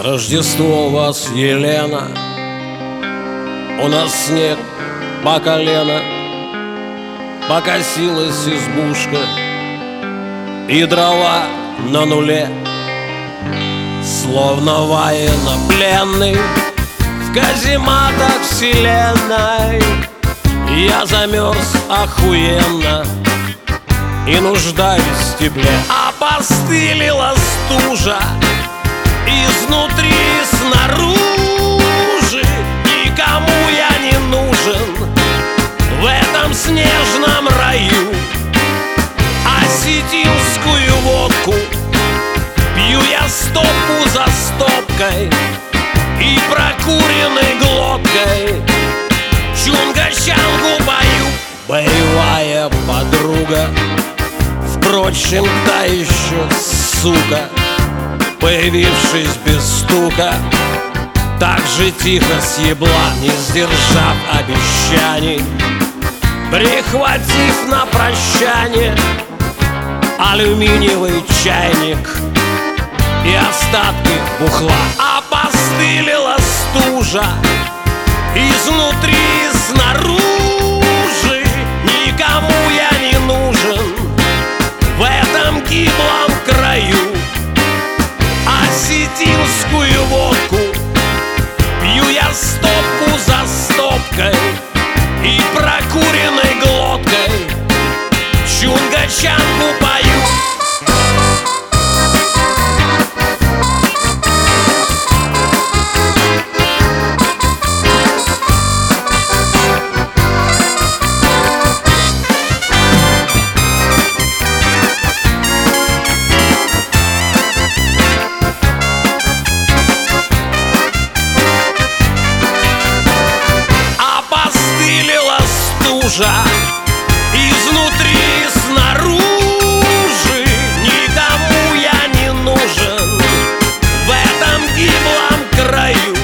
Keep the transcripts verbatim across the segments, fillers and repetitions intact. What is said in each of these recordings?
Рождество у вас, Елена, у нас снег по колено. Покосилась избушка и дрова на нуле. Словно военнопленный в казематах вселенной, я замерз охуенно и нуждаюсь в тепле. Опостылила стужа изнутри и снаружи. Никому я не нужен в этом снежном раю. Осетинскую водку пью я стопку за стопкой, и прокуренной глоткой чунга-чангу пою. Боевая подруга, впрочем, та еще сука, появившись без стука, так же тихо съебла, не сдержав обещаний, прихватив на прощание алюминиевый чайник и остатки бухла. Опостылила стужа изнутри и снаружи. Никому я не нужен в этом гиблом краю. Осетинскую водку пью я стопку за стопкой, и прокуренной глоткой чунга-чангу пою. Изнутри и снаружи. Никому я не нужен в этом гиблом краю.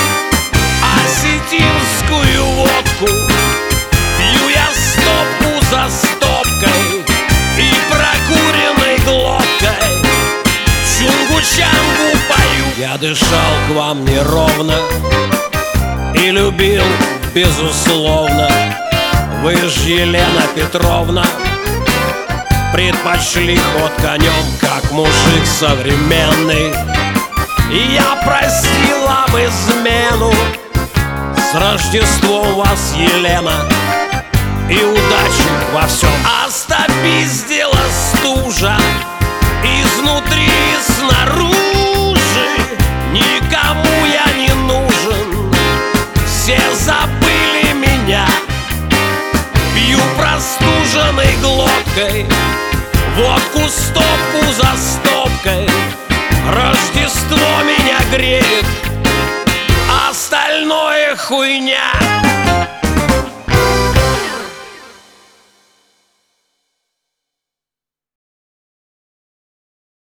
Осетинскую водку пью я стопку за стопкой, и прокуренной глоткой чунгу-чангу пою. Я дышал к вам неровно и любил безусловно. Вы ж, Елена Петровна, предпочли ход конем, как мужик современный. И я простил вам измену. С Рождеством вас, Елена, и удачи во всем. Остопиздила стужа изнутри и снаружи. Никому я не нужен, все забыли меня. Пью простуженной глоткой водку стопку за стопкой. Рождество меня греет, остальное хуйня.